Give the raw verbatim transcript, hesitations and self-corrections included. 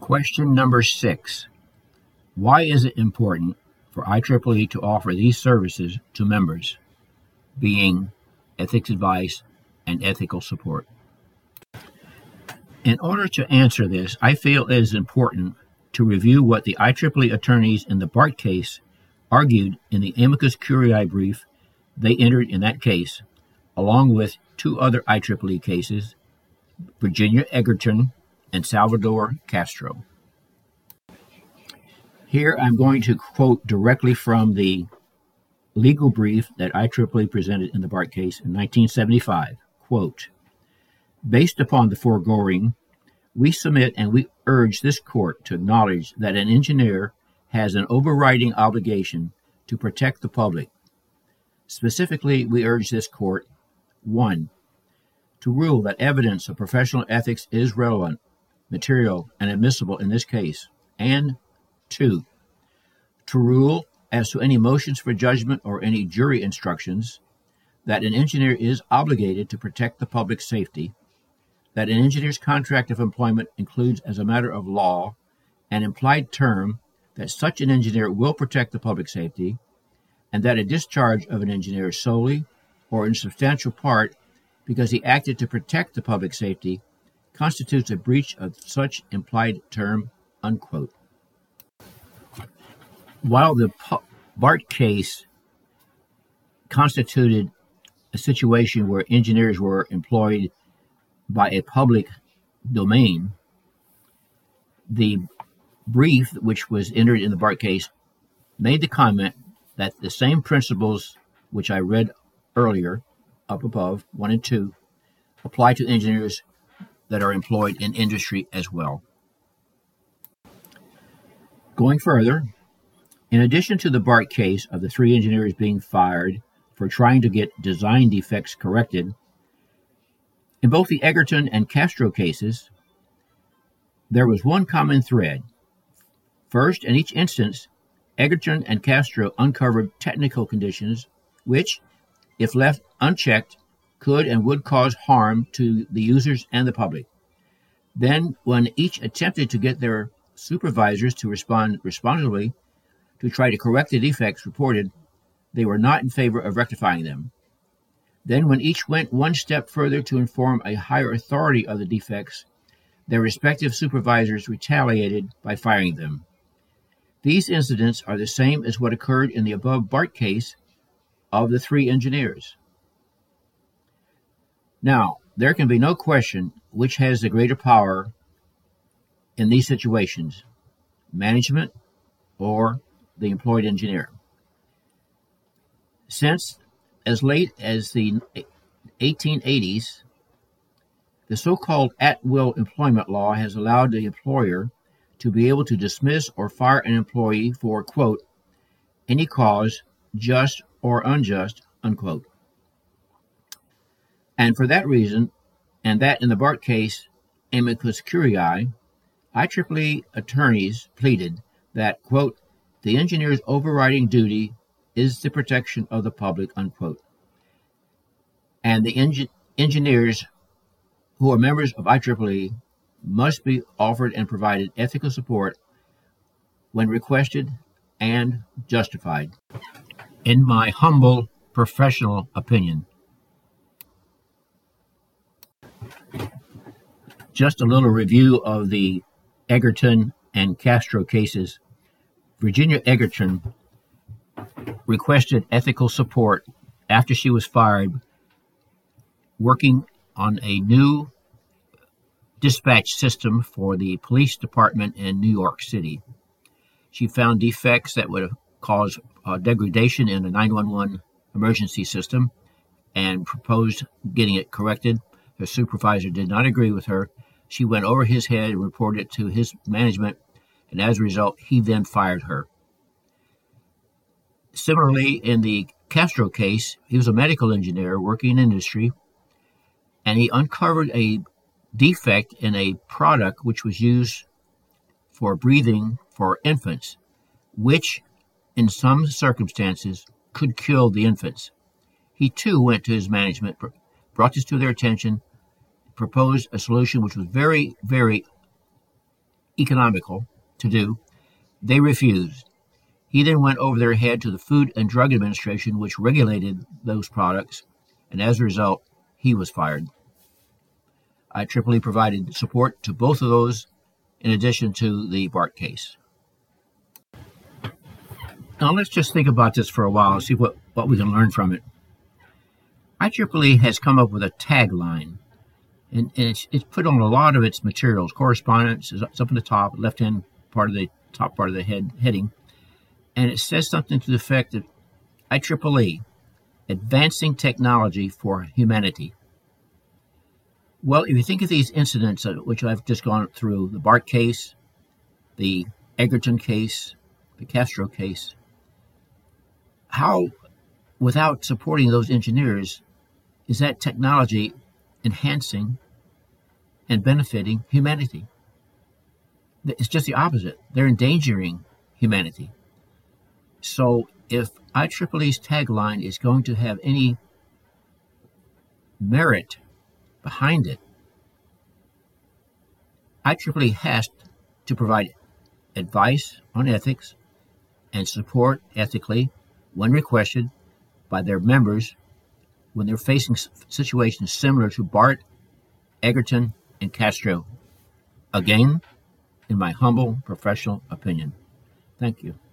Question number six. Why is it important for I triple E to offer these services to members, being ethics advice and ethical support? In order to answer this, I feel it is important to review what the I triple E attorneys in the BART case argued in the amicus curiae brief they entered in that case, along with two other I triple E cases, Virginia Egerton and Salvador Castro. Here I'm going to quote directly from the legal brief that I triple E presented in the BART case in nineteen seventy-five. Quote, "Based upon the foregoing, we submit and we urge this court to acknowledge that an engineer has an overriding obligation to protect the public. Specifically, we urge this court, one, to rule that evidence of professional ethics is relevant, material, and admissible in this case, and two, to rule as to any motions for judgment or any jury instructions that an engineer is obligated to protect the public's safety, that an engineer's contract of employment includes as a matter of law an implied term that such an engineer will protect the public safety, and that a discharge of an engineer solely or in substantial part because he acted to protect the public safety constitutes a breach of such implied term," unquote. While the BART case constituted a situation where engineers were employed by a public domain, the brief, which was entered in the BART case, made the comment that the same principles which I read earlier, up above, one and two, apply to engineers that are employed in industry as well. Going further, in addition to the BART case of the three engineers being fired for trying to get design defects corrected, in both the Egerton and Castro cases, there was one common thread. First, in each instance, Egerton and Castro uncovered technical conditions which, if left unchecked, could and would cause harm to the users and the public. Then, when each attempted to get their supervisors to respond responsibly to try to correct the defects reported, they were not in favor of rectifying them. Then, when each went one step further to inform a higher authority of the defects, their respective supervisors retaliated by firing them. These incidents are the same as what occurred in the above BART case of the three engineers. Now, there can be no question which has the greater power in these situations, management or the employed engineer. Since as late as the eighteen eighties, the so-called at-will employment law has allowed the employer to be able to dismiss or fire an employee for, quote, any cause, just or unjust, unquote. And for that reason, and that in the BART case, amicus curiae, I triple E attorneys pleaded that, quote, the engineer's overriding duty is the protection of the public, unquote. And the engi- engineers who are members of I triple E must be offered and provided ethical support when requested and justified. In my humble professional opinion. Just a little review of the Egerton and Castro cases. Virginia Egerton requested ethical support after she was fired working on a new dispatch system for the police department in New York City. She found defects that would cause uh, degradation in the nine one one emergency system and proposed getting it corrected. Her supervisor did not agree with her. She went over his head and reported it to his management, and as a result, he then fired her. Similarly, in the Castro case, he was a medical engineer working in industry, and he uncovered a defect in a product which was used for breathing for infants, which in some circumstances could kill the infants. He too went to his management, brought this to their attention, proposed a solution which was very, very economical to do, they refused. He then went over their head to the Food and Drug Administration, which regulated those products, and as a result, he was fired. I triple E provided support to both of those in addition to the BART case. Now let's just think about this for a while and see what, what we can learn from it. I triple E has come up with a tagline, and, and it's, it's put on a lot of its materials. Correspondence is up in the top, left-hand part of the top part of the head heading, and it says something to the effect that I triple E, advancing technology for humanity. Well, if you think of these incidents, uh, which I've just gone through, the BART case, the Egerton case, the Castro case, how, without supporting those engineers, is that technology enhancing and benefiting humanity? It's just the opposite. They're endangering humanity. So if I triple E's tagline is going to have any merit behind it, I triple E has to provide advice on ethics and support ethically when requested by their members when they're facing situations similar to BART, Egerton, and Castro. Again, in my humble professional opinion. Thank you.